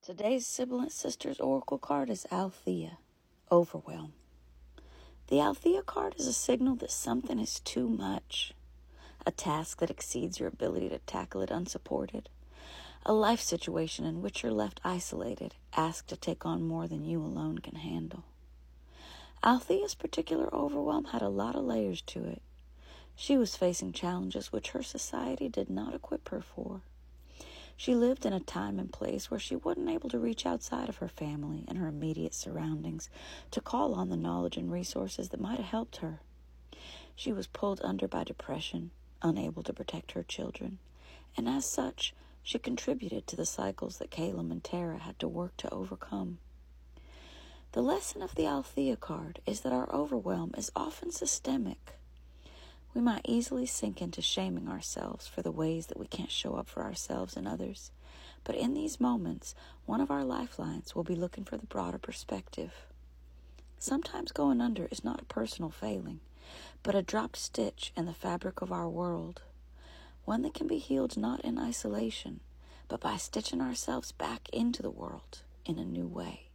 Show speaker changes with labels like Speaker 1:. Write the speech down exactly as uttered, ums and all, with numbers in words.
Speaker 1: Today's Sibilant Sisters Oracle card is Althea, Overwhelm. The Althea card is a signal that something is too much, a task that exceeds your ability to tackle it unsupported, a life situation in which you're left isolated, asked to take on more than you alone can handle. Althea's particular overwhelm had a lot of layers to it. She was facing challenges which her society did not equip her for. She lived in a time and place where she wasn't able to reach outside of her family and her immediate surroundings to call on the knowledge and resources that might have helped her. She was pulled under by depression, unable to protect her children, and as such, she contributed to the cycles that Caleb and Tara had to work to overcome. The lesson of the Althea card is that our overwhelm is often systemic. We might easily sink into shaming ourselves for the ways that we can't show up for ourselves and others. But in these moments, one of our lifelines will be looking for the broader perspective. Sometimes going under is not a personal failing, but a dropped stitch in the fabric of our world. One that can be healed not in isolation, but by stitching ourselves back into the world in a new way.